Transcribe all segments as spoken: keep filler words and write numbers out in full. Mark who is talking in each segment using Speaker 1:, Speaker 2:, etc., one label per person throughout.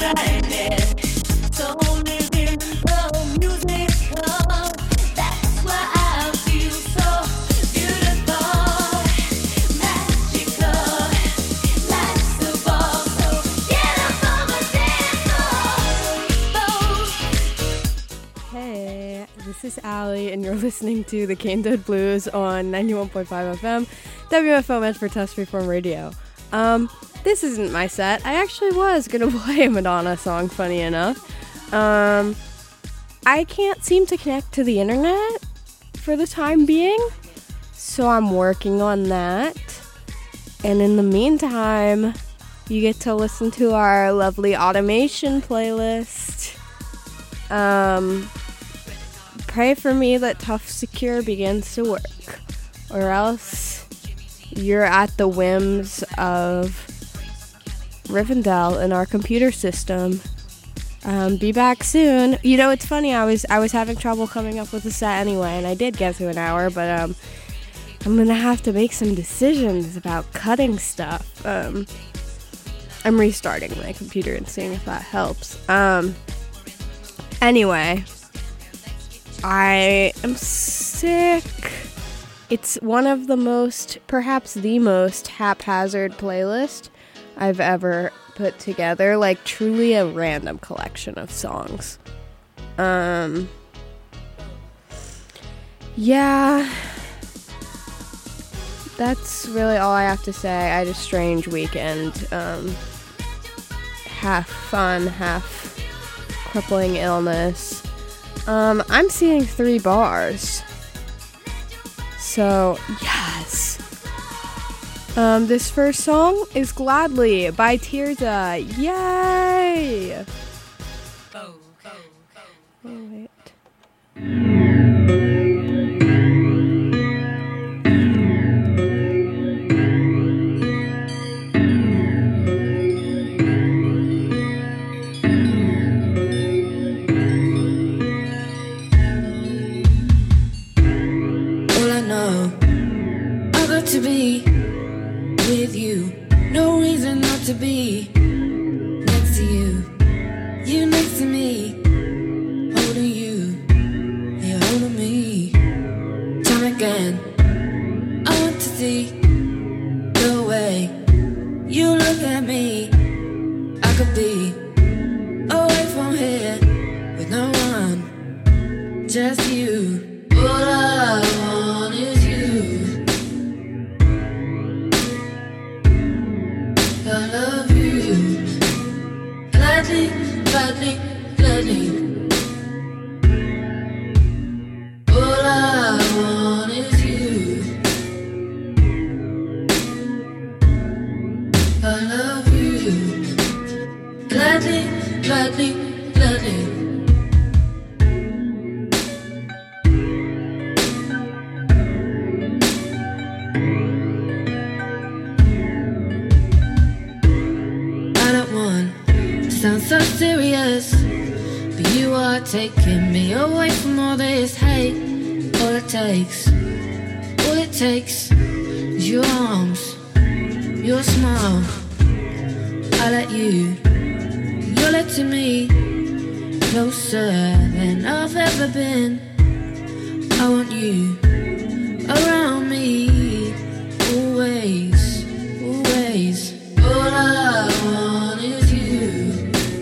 Speaker 1: This is Allie, and you're listening to the Cane Toad Blues on ninety-one point five F M, W F O Manchester Freeform Radio. Um, this isn't my set. I actually was gonna play a Madonna song, funny enough. Um, I can't seem to connect to the internet for the time being, so I'm working on that. And in the meantime, you get to listen to our lovely automation playlist. Um... Pray for me that Tough Secure begins to work, or else you're at the whims of Rivendell in our computer system. Um, be back soon. You know, it's funny, I was I was having trouble coming up with a set anyway, and I did get through an hour, but um, I'm gonna have to make some decisions about cutting stuff. Um, I'm restarting my computer and seeing if that helps. Um, anyway... I am sick. It's one of the most, perhaps the most haphazard playlist I've ever put together. Like, truly a random collection of songs. Um, yeah. That's really all I have to say. I had a strange weekend. Um, half fun, half crippling illness. Um, I'm seeing three bars. So, yes. Um, this first song is Gladly by Tirza. Yay! Oh, wait.
Speaker 2: To be with you, no reason not to be next to you, you next to me, holding you, you're holding me. Time again, I want to see the way you look at me. I could be away from here with no one, just you. All I want is you. I love you, gladly, gladly, gladly. All I want is you. I love you, gladly, gladly, gladly. Sounds so serious, but you are taking me away from all this hate. All it takes, all it takes is your arms, your smile. I let you, you're letting me closer than I've ever been. I want you around me, always, always. All I want is you.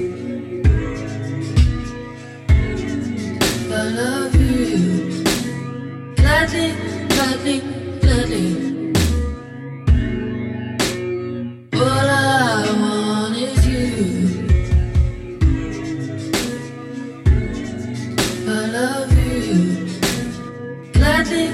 Speaker 2: I love you, gladly, gladly, gladly. All I want is you. I love you, gladly,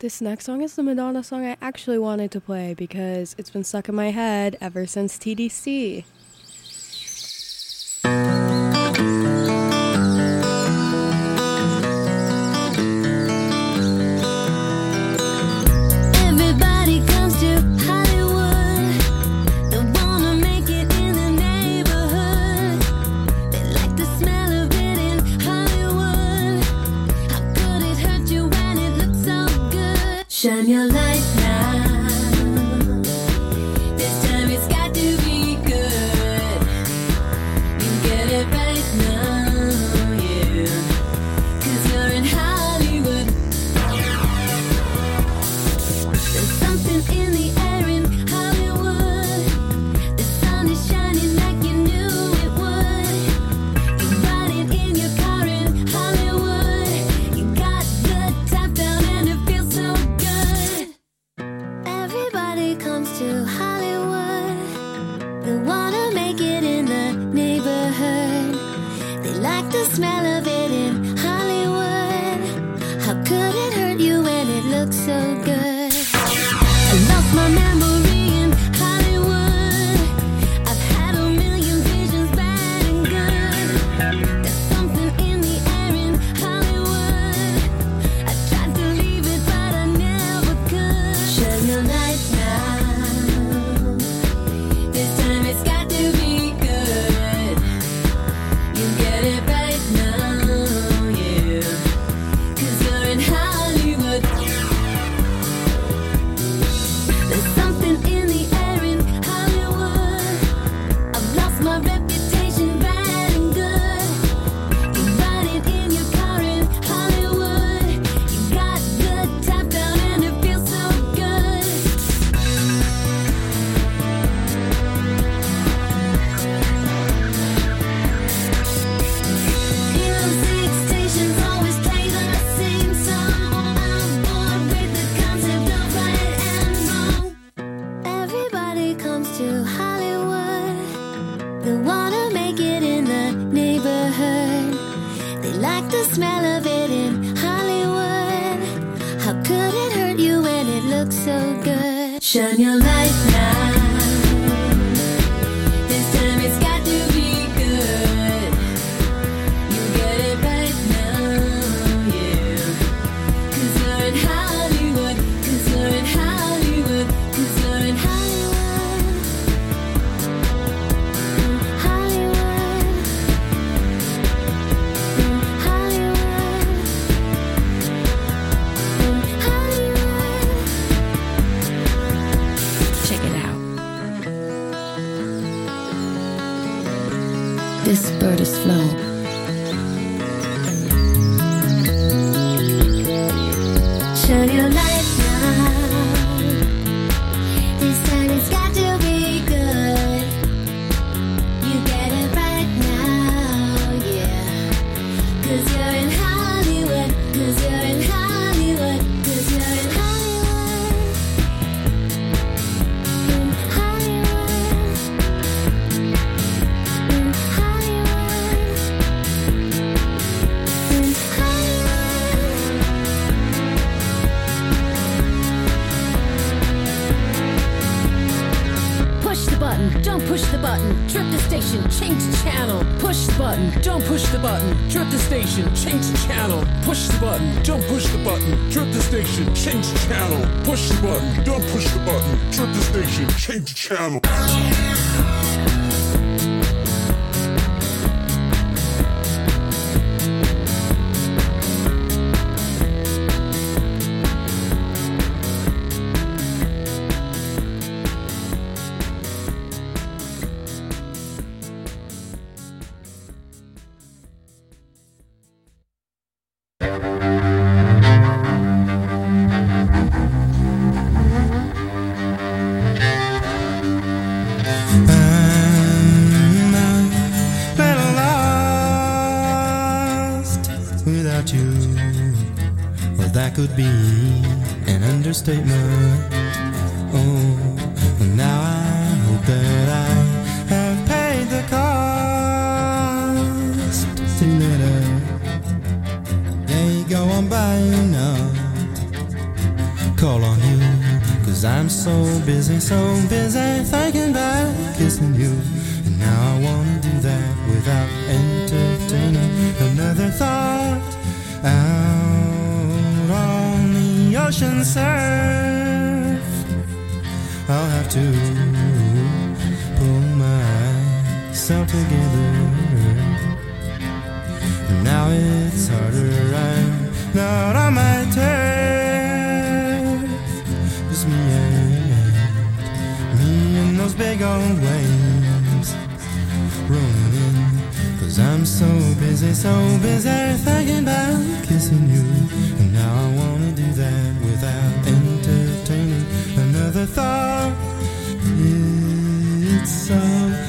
Speaker 1: This next song is the Madonna song I actually wanted to play because it's been stuck in my head ever since T D C.
Speaker 2: Everybody comes to Hollywood. They wanna make it in the neighborhood. They like the smell of it in Hollywood. How could it hurt you when it looks so good? Shine your light now. This time it's got to be good. You get it right now, yeah. 'Cause you're in Hollywood. There's something in the air in Hollywood. The sun is shining like you knew it would. You're riding in your car in Hollywood. You got the top down and it feels so good. Everybody comes to Hollywood. They wanna make it in the neighborhood. They like the smell of it in Hollywood. How could it hurt you when it looks so good? I lost my memory in Hollywood. I've had a million visions, bad and good. There's something in the air in Hollywood. I tried to leave it, but I never could. Shine your light now. This time it's got to be good. You get it right now, yeah. 'Cause you're in Hollywood. There's something in the air in Hollywood. I've lost my reputation, bad and good. You're riding in your car in Hollywood. You got the top down and it feels so good. Music stations always play the same song. I'm bored with the concept of right and wrong. Everybody comes to Hollywood. They wanna make it in the neighborhood. They like the smell of it in Hollywood. How could it hurt you when it looks so good? Shine your light now. This time it's got to be good. You get it right now, yeah. 'Cause you're in Hollywood. 'Cause you're in Hollywood. 'Cause you're in Hollywood. Hollywood. Hollywood. Hollywood. Check it out. This bird is flown. Shine your light now. This time it's got to be good. You get it right now, yeah. 'Cause you're in Hollywood. 'Cause you're in Hollywood. 'Cause you're in Hollywood. In Hollywood. In Hollywood. In Hollywood.
Speaker 3: Push the button, don't push the button. Trip the station, change the channel. Push the button, don't push the button. Trip the station, change the channel.
Speaker 4: Push the button, don't push the button, trip the station, change the channel. Push the button, don't push the button, trip the station, change the channel.
Speaker 5: Without you, well, that could be an understatement. Oh, and now I hope that I have paid the cost to let a day go on by now. call on you, 'cause I'm so busy, so busy thinking about kissing you. And now I wanna do that without entertaining another thought. Out on the ocean surf, I'll have to pull myself together. Now it's harder, I'm not on my turf. Just me and me and those big old waves rolling in. 'Cause I'm so busy, so busy thinking about kissing you. And now I wanna do that without entertaining another thought. It's so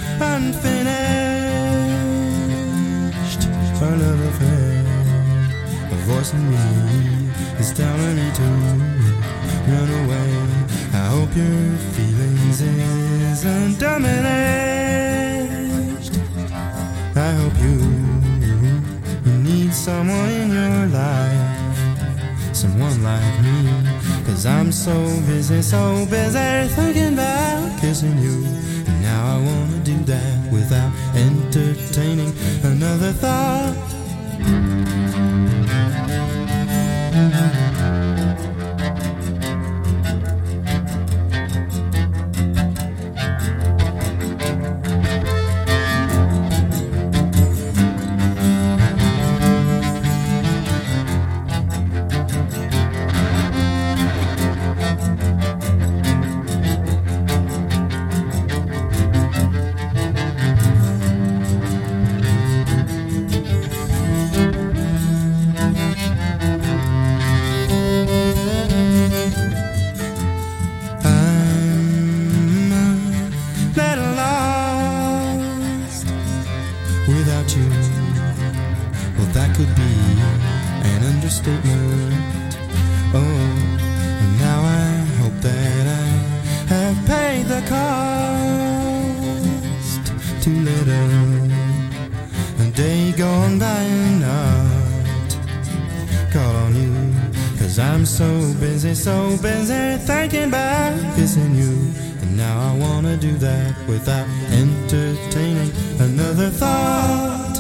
Speaker 5: unfinished, our love affair. A voice in me is telling me to run away. I hope your feelings isn't diminished. I hope you, you need someone in your life, someone like me. 'Cause I'm so busy, so busy thinking about kissing you. And now I wanna do that without entertaining another thought. So busy thinking about kissing you. And now I wanna do that without entertaining another thought.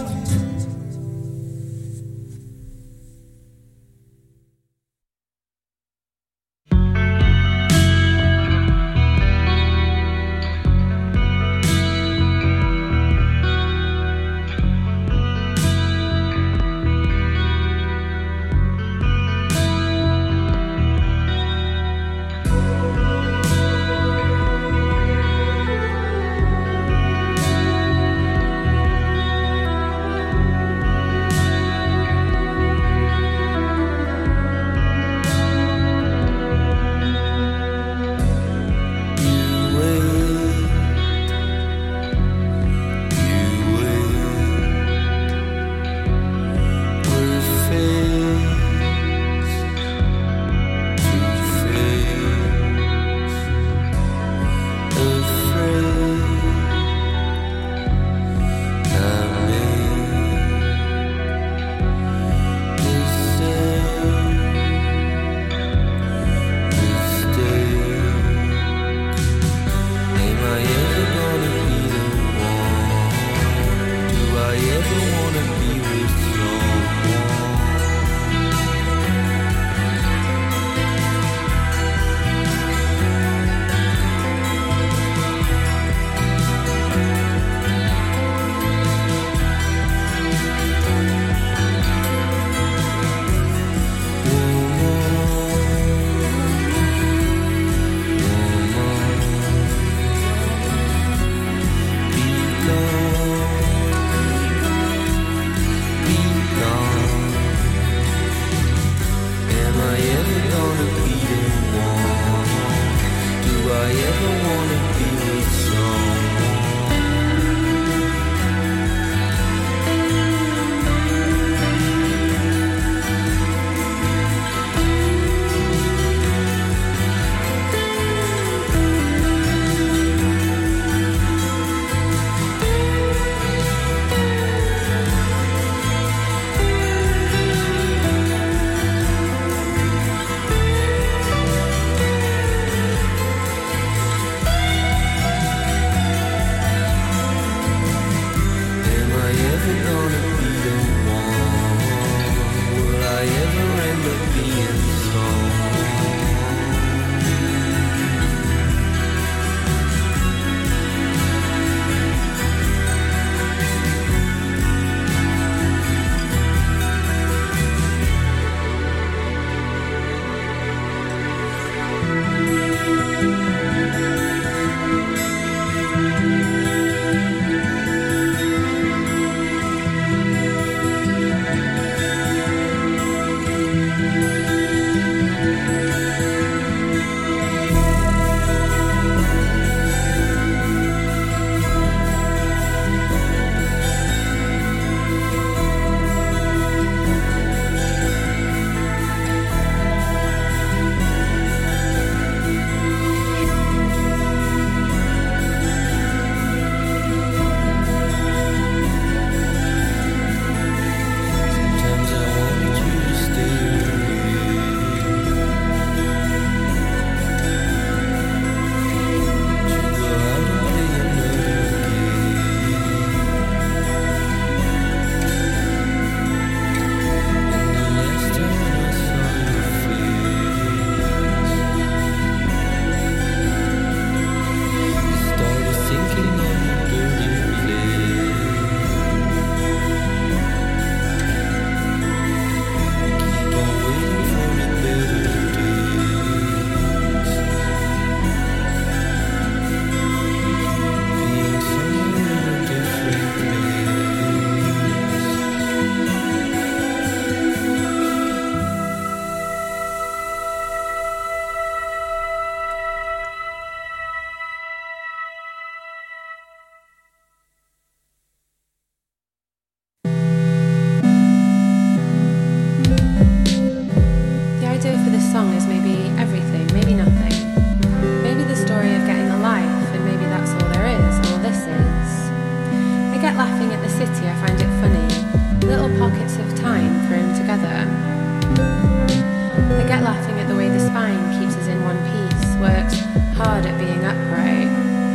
Speaker 2: hard at being upright.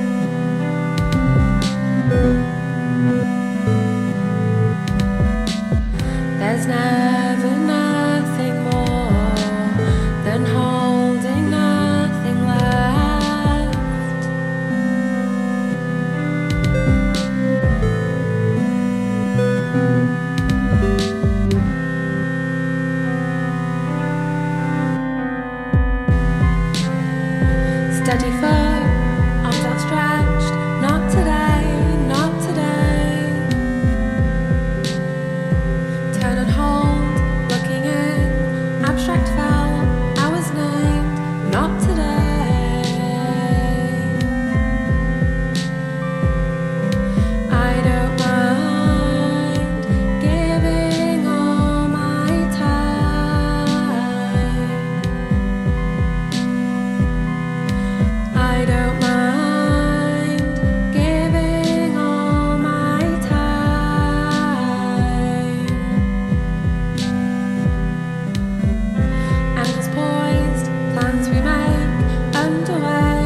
Speaker 2: There's never nothing more than holding nothing left. Steady foot, arms outstretched, not today, not today. Turn and hold, looking in, abstract fell, I was named, not today. I don't mind giving all my time. I don't mind giving all my time. Ankles poised, plans we make, underway,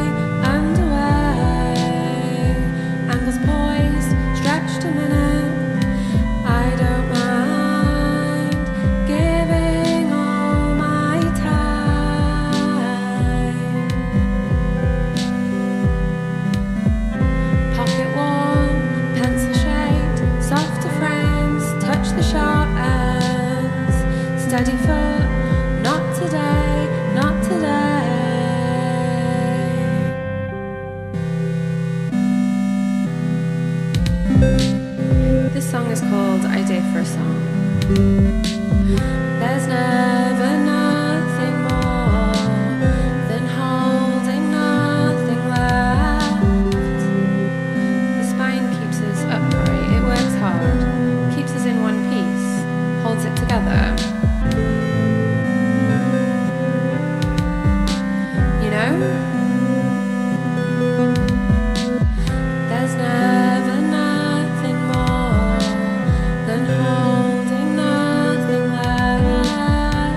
Speaker 2: underway. Ankles poised, stretched a minute. I don't mind giving all my time. Pocket warm, pencil shaped, softer frames, touch the sharp ends. Steady foot, not today, not today. This song is called I Day for a Song. There's never nothing more than holding nothing left. The spine keeps us upright, it works hard, keeps us in one piece, holds it together. You know? There's never nothing more than holding nothing left.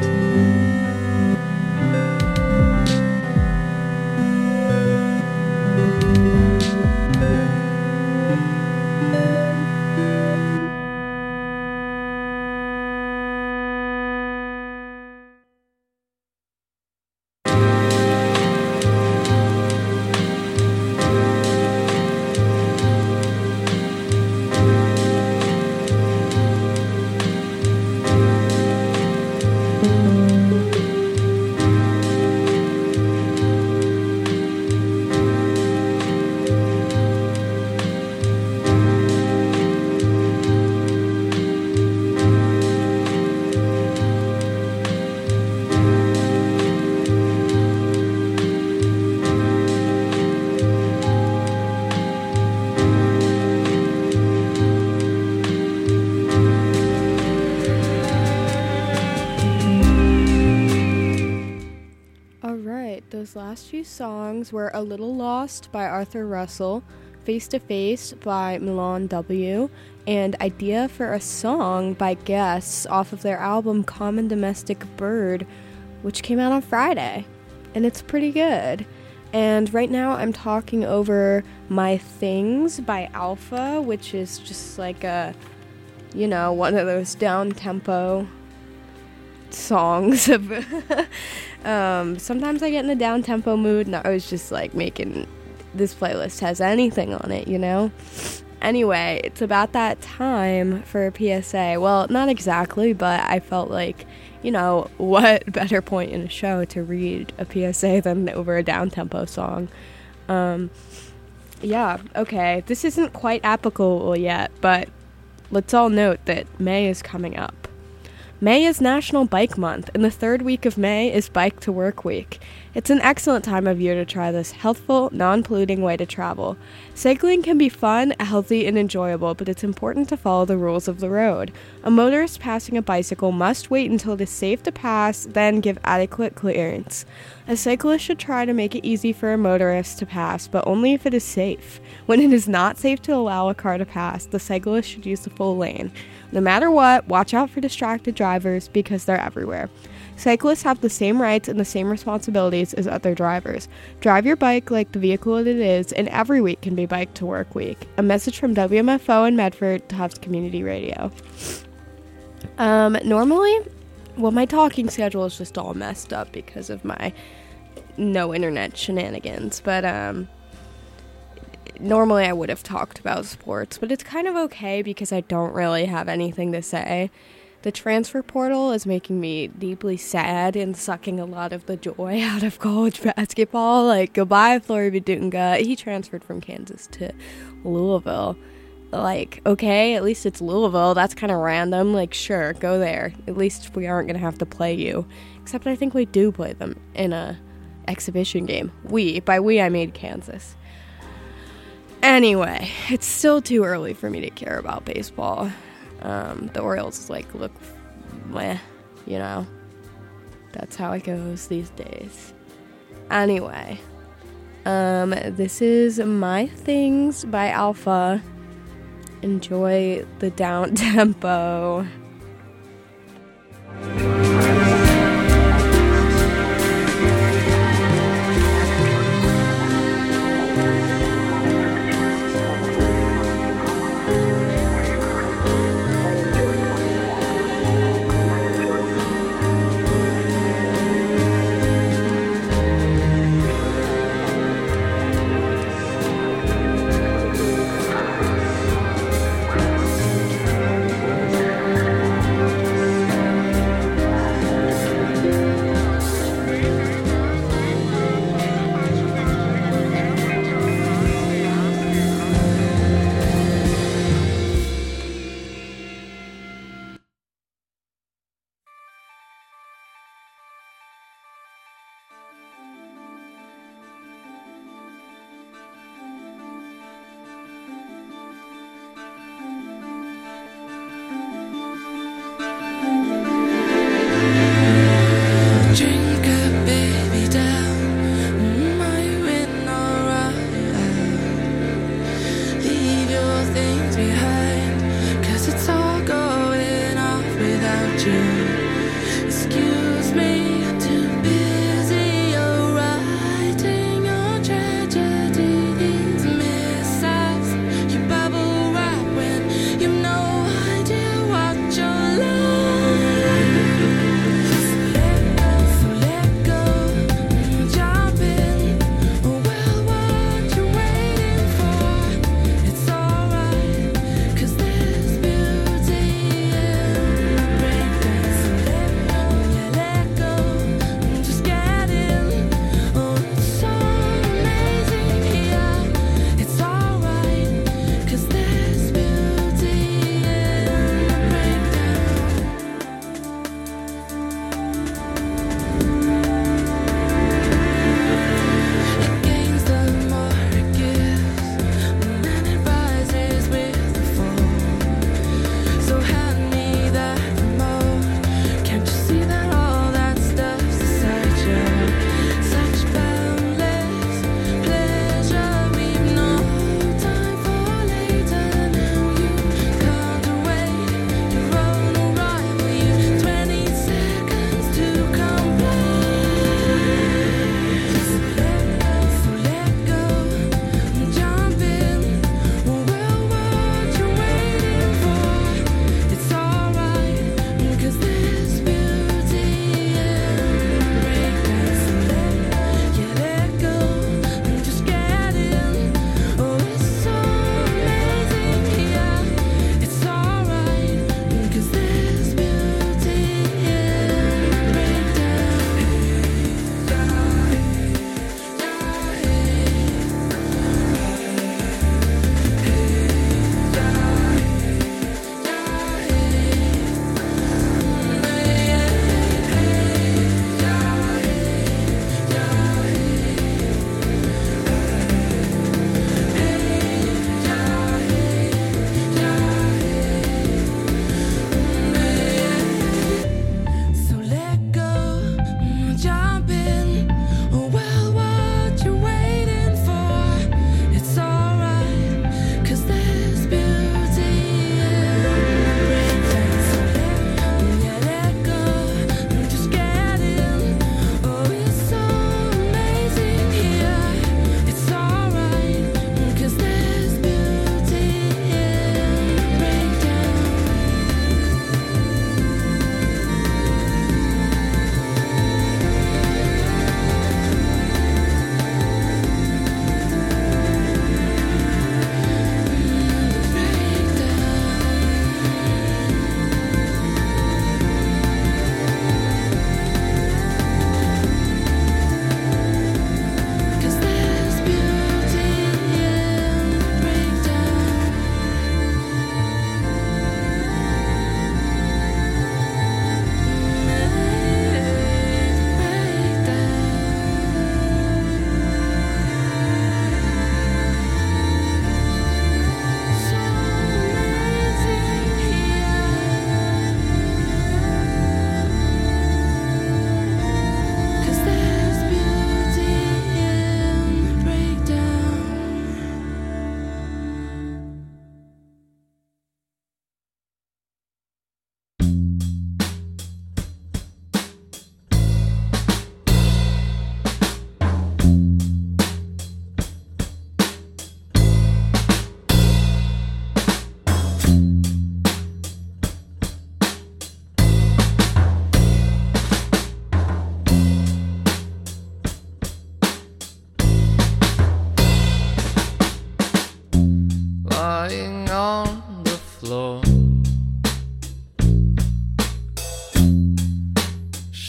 Speaker 1: Alright, those last few songs were A Little Lost by Arthur Russell, Face to Face by Milan W, and Idea for a Song by Guess off of their album Common Domestic Bird, which came out on Friday, and it's pretty good. And right now I'm talking over My Things by Alpha, which is just like a, you know, one of those down-tempo songs. um, sometimes I get in a down-tempo mood, and I was just like making, this playlist has anything on it, you know? Anyway, it's about that time for a P S A. Well, not exactly, but I felt like, you know, what better point in a show to read a P S A than over a down-tempo song. Um, yeah, okay, this isn't quite applicable yet, but let's all note that May is coming up. May is National Bike Month, and the third week of May is Bike to Work Week. It's an excellent time of year to try this healthful, non-polluting way to travel. Cycling can be fun, healthy, and enjoyable, but it's important to follow the rules of the road. A motorist passing a bicycle must wait until it is safe to pass, then give adequate clearance. A cyclist should try to make it easy for a motorist to pass, but only if it is safe. When it is not safe to allow a car to pass, the cyclist should use the full lane. No matter what, watch out for distracted drivers because they're everywhere. Cyclists have the same rights and the same responsibilities as other drivers. Drive your bike like the vehicle it is, and every week can be Bike to Work Week. A message from W M F O and Medford Tufts Community Radio. Um, normally, well, my talking schedule is just all messed up because of my no internet shenanigans, but, um, normally I would have talked about sports, but it's kind of okay because I don't really have anything to say. The transfer portal is making me deeply sad and sucking a lot of the joy out of college basketball. Like, goodbye, Flory Badunga. He transferred from Kansas to Louisville. Like, okay, at least it's Louisville. That's kind of random. Like, sure, go there. At least we aren't going to have to play you. Except I think we do play them in a exhibition game. We. By we, I mean Kansas. Anyway, it's still too early for me to care about baseball. Um, the Orioles, like, look meh, you know. That's how it goes these days. Anyway, um, this is My Things by Alpha. Enjoy the down tempo.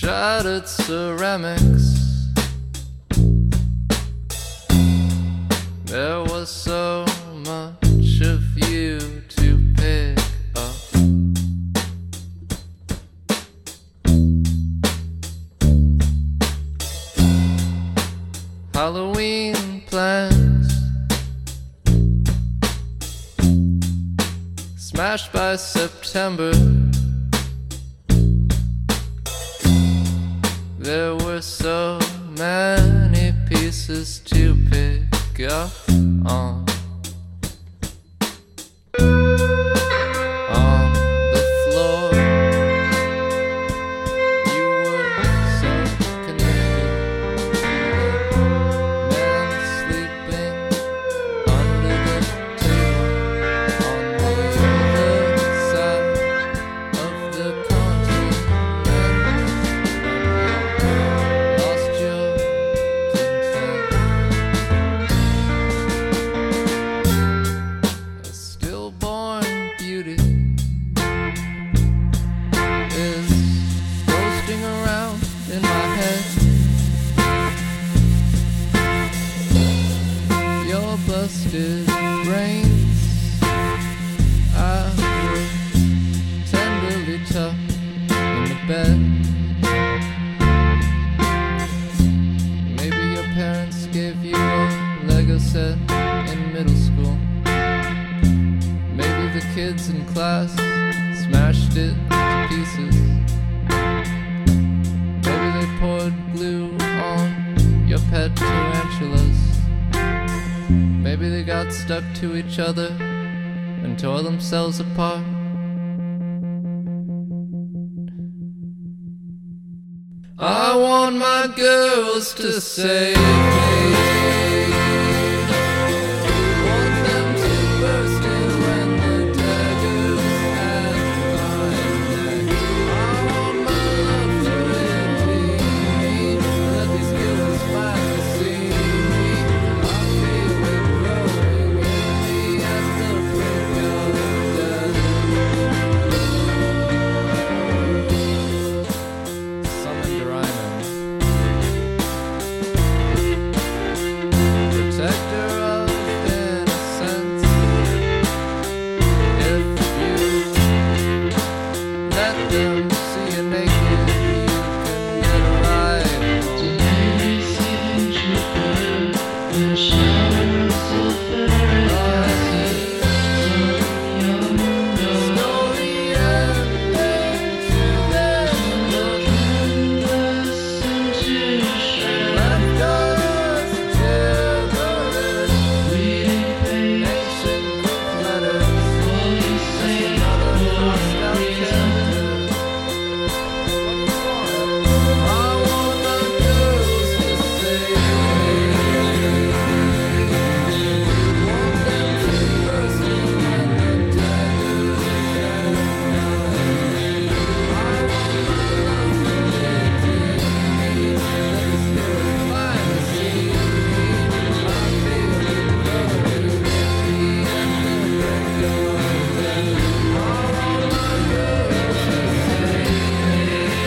Speaker 6: shattered ceramics. There was so much of you to pick up. Halloween plans smashed by September. There were so many pieces to pick up on. On the floor, you were so connected. Man sleeping under the table on the other side of the continent. Lost your content. A stillborn beauty is roasting around in my head. Your busted brains I would tenderly tuck in the bed. Maybe your parents gave you a Lego set in middle school. Maybe the kids in class smashed it to pieces. Maybe they poured glue on your pet tarantulas. Maybe they got stuck to each other and tore themselves apart. I want my girls to save me. Want them to burst in when the daggers at my neck. I want my love to redeem me. Let these killers finally see me. I feel it growing in me at the brink of death. Summon Doraemon. Protector of innocence. If you let them see you naked, you can get a ride Story ending to their look. Left us gibbering, ancient Greek letters. Just another lost out chapter. I want my girls to save me. Want them to burst in when the daggers at night. I want my love to redeem me. Let the spirits finally see me. I feel it growing in me at the brink of death. I want my girls to save me.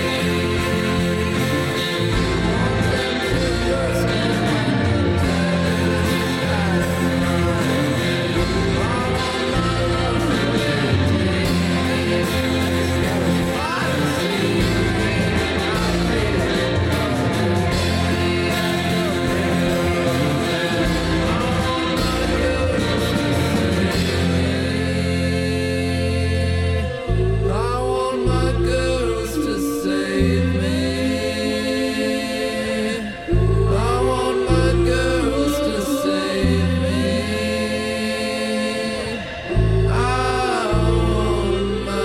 Speaker 6: Want them to burst in when the daggers at night. I want my love to redeem me. Let the spirits finally see me. I feel it growing in me at the brink of death. I want my girls to save me. I want my girls to save me. I want my girls to save me. I want my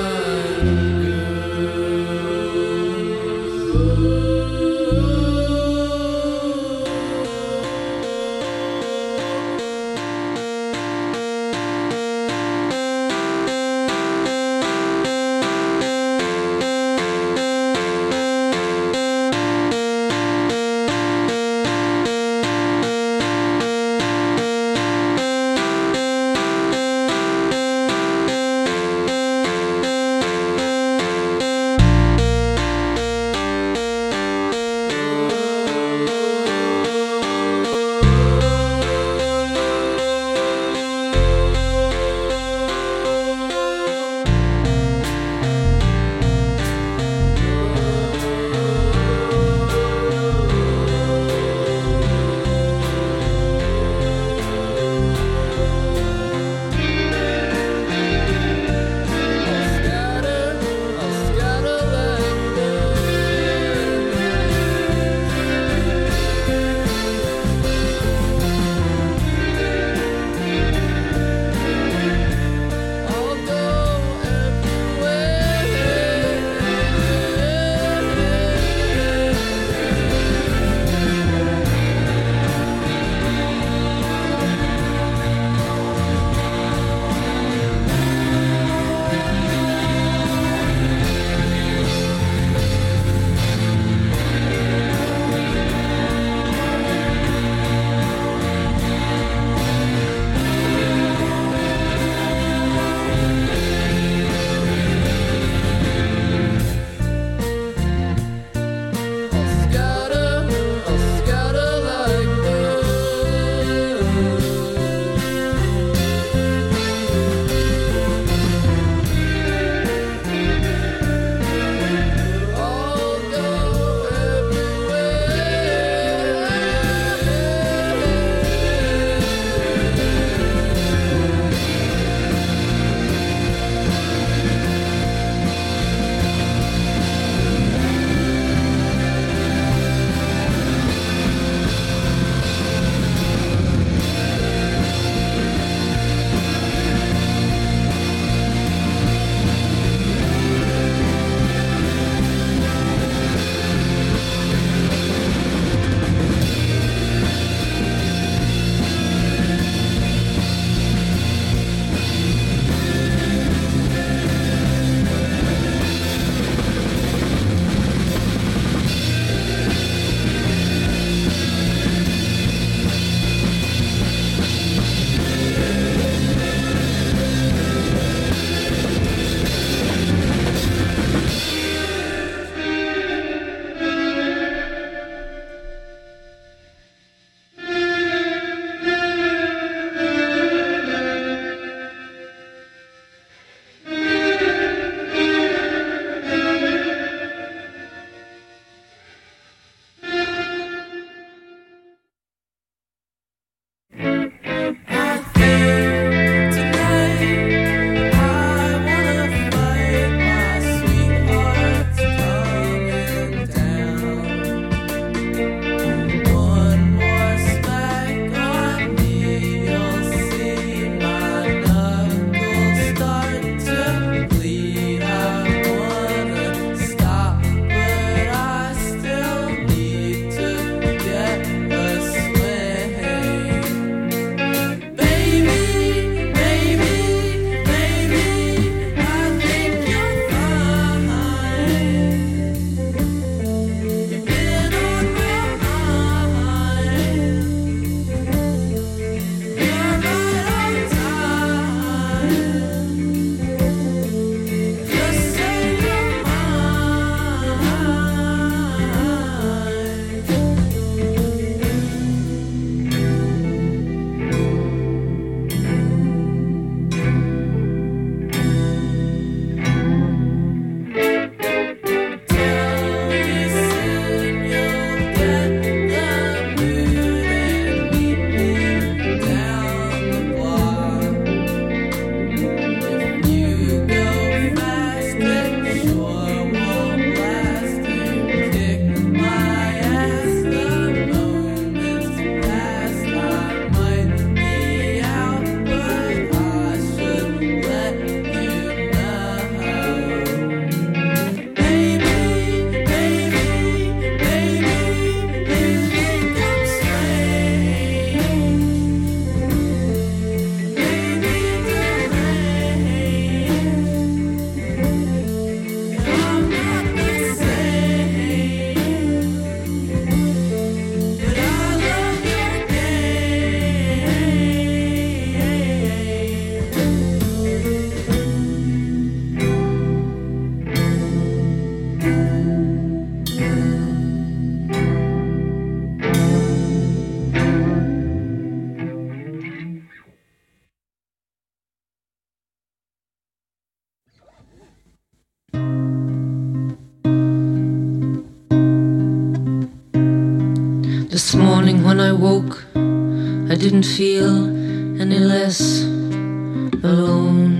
Speaker 2: This morning when I woke, I didn't feel any less alone.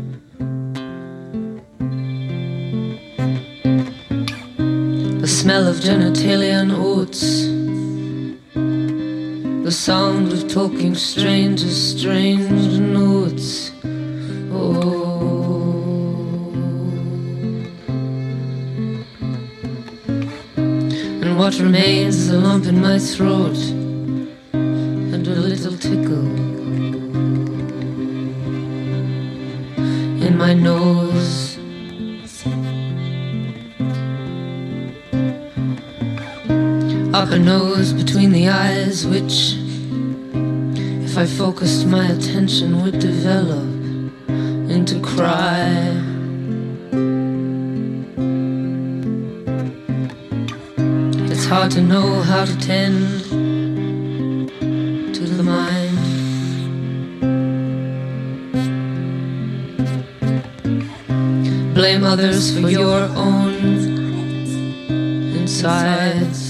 Speaker 2: The smell of genitalia and oats, the sound of talking strangers, strange notes. Oh. And what remains is a lump in my throat and a little tickle in my nose. Up a nose between the eyes, which, if I focused my attention, would develop into cry. It's hard to know how to tend to the mind. Blame others for your own insides.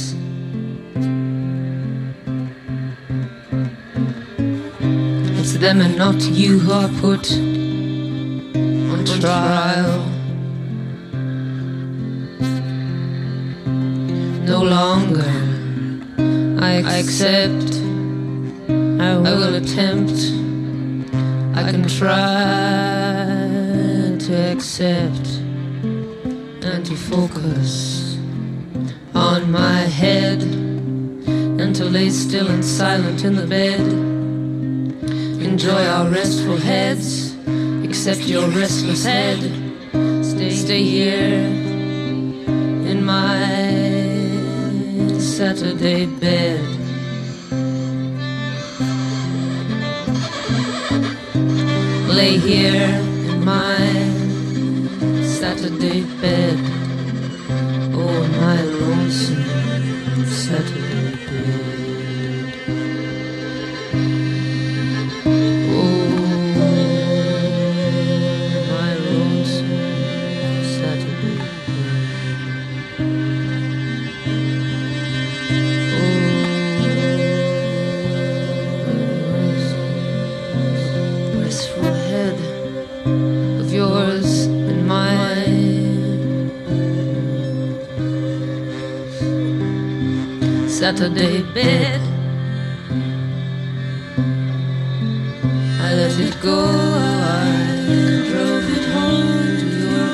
Speaker 2: It's them and not you who are put on trial. No longer I accept, I will attempt, I can try to accept and to focus on my head and to lay still and silent in the bed. Enjoy our restful heads, accept your restless head. Stay, stay here in my Saturday bed. Lay here in my Saturday bed. Oh, my lonesome Saturday bed. Saturday bed, I let it go, I drove it home to your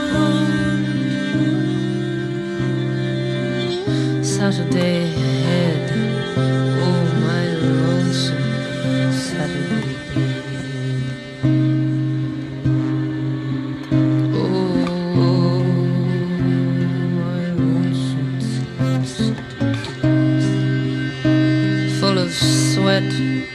Speaker 2: home. Saturday head, oh my lonesome Saturday bed. Oh, my lonesome Saturday. Full of sweat,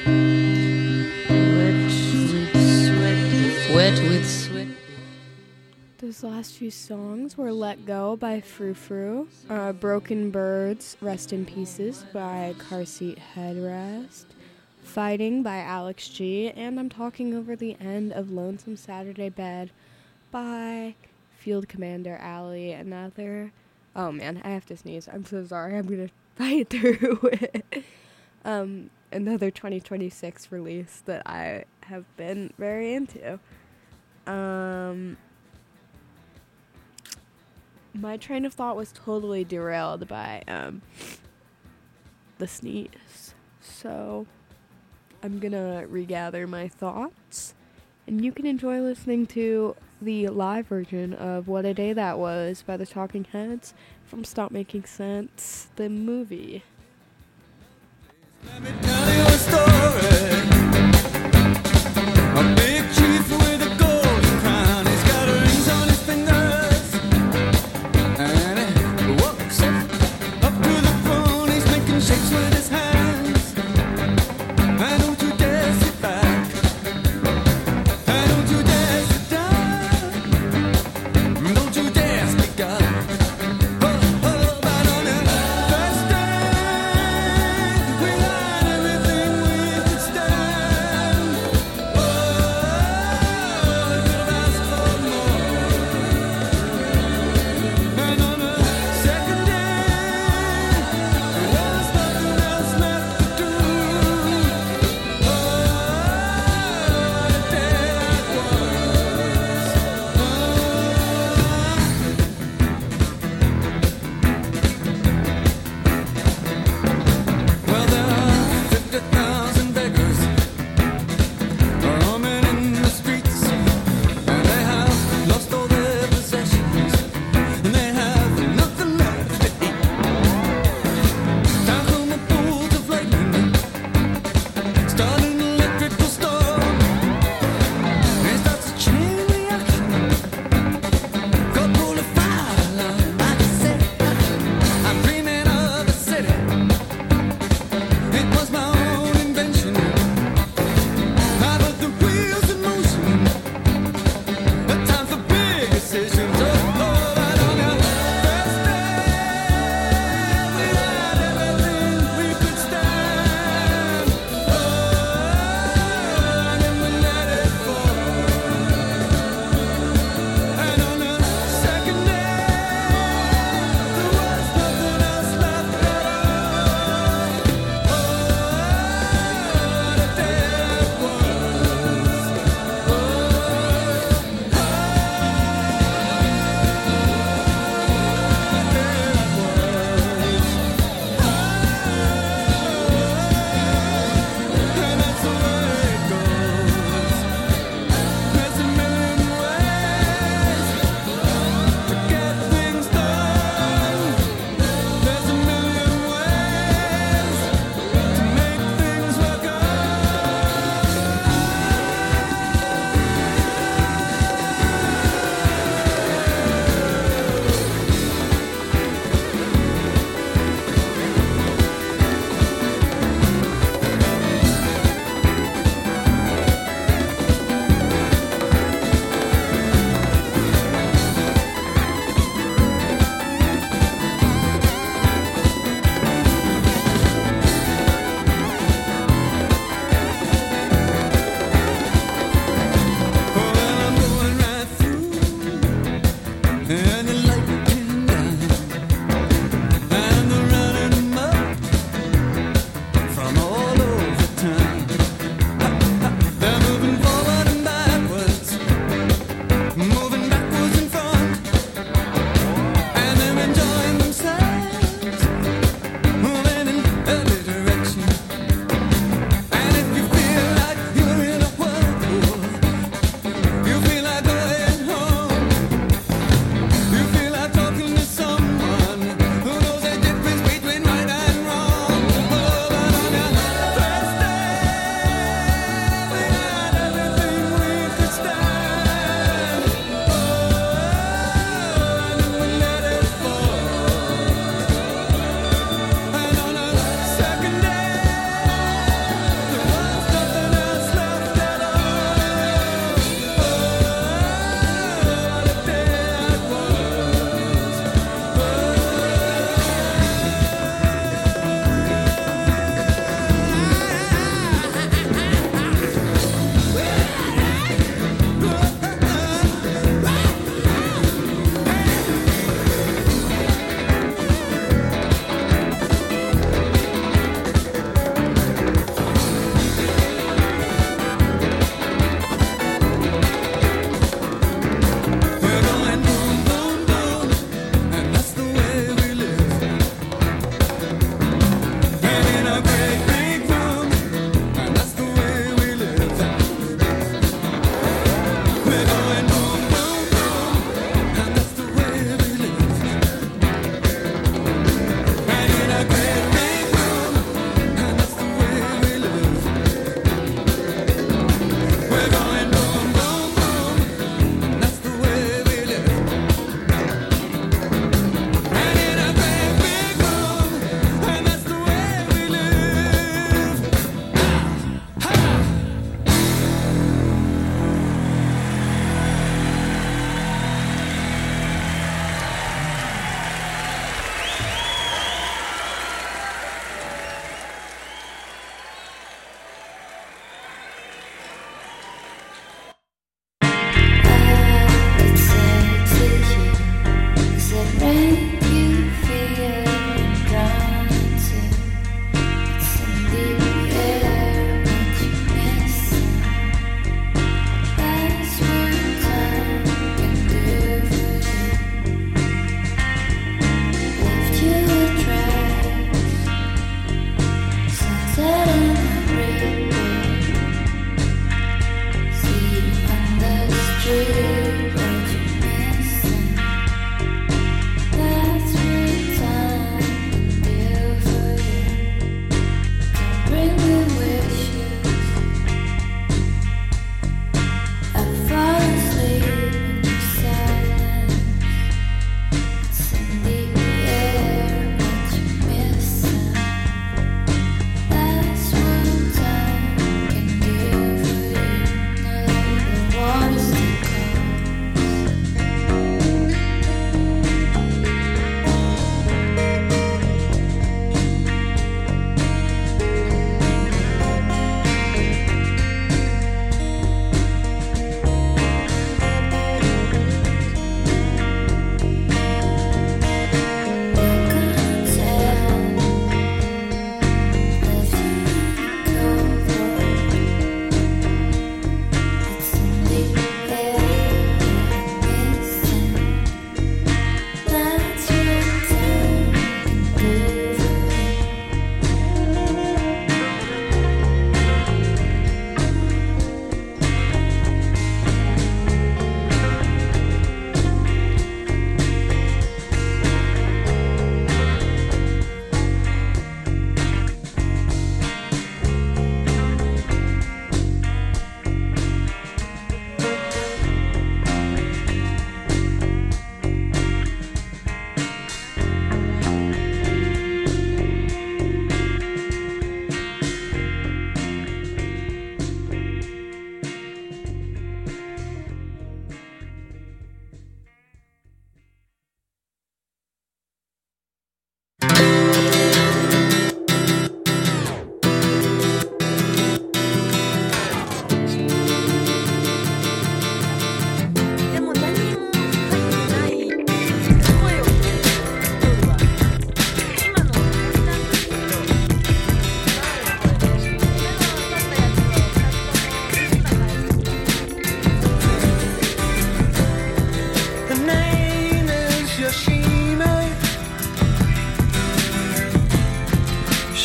Speaker 2: wet with sweat, wet with sweat.
Speaker 1: Those last few songs were Let Go by Frou Frou, uh, Broken Birds, Rest in Pieces by Car Seat Headrest, Fighting by Alex G, and I'm talking over the end of Lonesome Saturday Bed by Field Commander Alley. Another, oh man, I have to sneeze. I'm so sorry. I'm gonna fight through it. Um, another twenty twenty-six release that I have been very into. Um, my train of thought was totally derailed by um, the sneeze. So I'm gonna regather my thoughts, and you can enjoy listening to the live version of What a Day That Was by the Talking Heads from Stop Making Sense, the movie.
Speaker 6: Let me tell you a story. A big chief with a golden crown. He's got rings on his fingers, and he walks up, up to the throne. He's making shakes with his hands. And don't you dare sit back. And don't you dare sit down. Don't you dare speak up. Oh, oh, but on the first day, we got everything we could stand.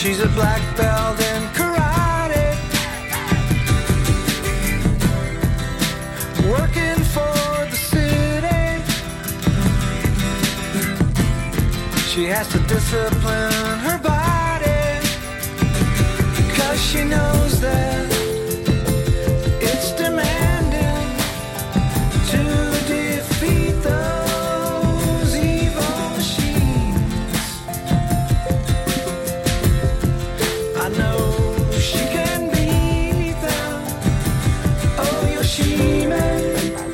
Speaker 5: She's a black belt in karate, working for the city. She has to discipline her body, 'cause she knows that it's demanding to defeat those evil machines. I know she can beat them. Oh, Yoshime.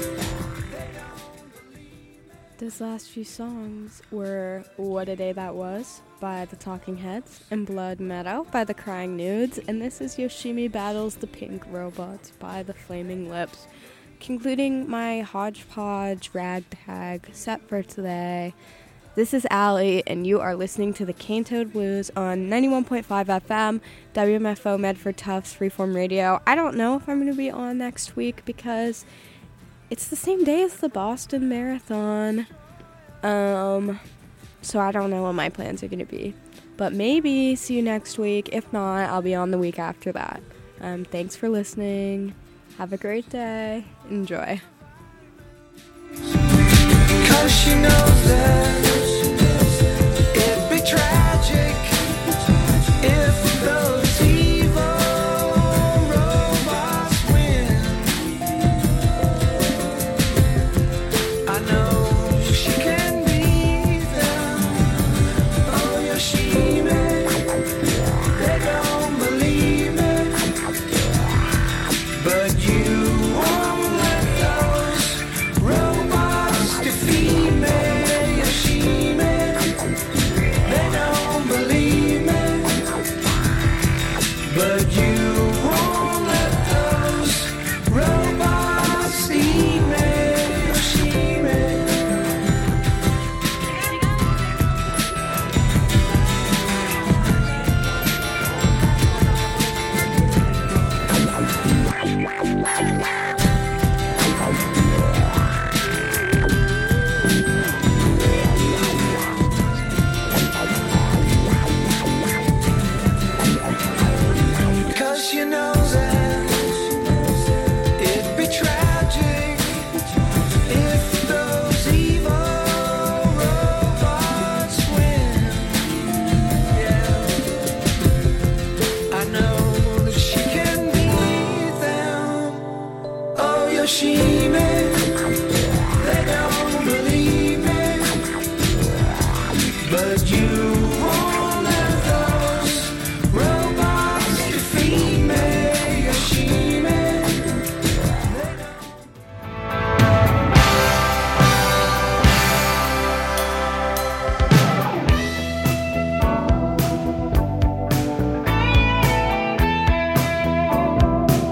Speaker 1: Those last few songs were What a Day That Was by the Talking Heads and Blood Meadow by the Crying Nudes, and this is Yoshimi Battles the Pink Robots by the Flaming Lips, concluding my hodgepodge ragtag set for today. This is Allie, and you are listening to the Cane Toad Blues on ninety-one point five F M, W M F O Medford Tufts Freeform Radio. I don't know if I'm going to be on next week because it's the same day as the Boston Marathon. Um, so I don't know what my plans are going to be. But maybe see you next week. If not, I'll be on the week after that. Um, thanks for listening. Have a great day. Enjoy.
Speaker 5: 'Cause she knows that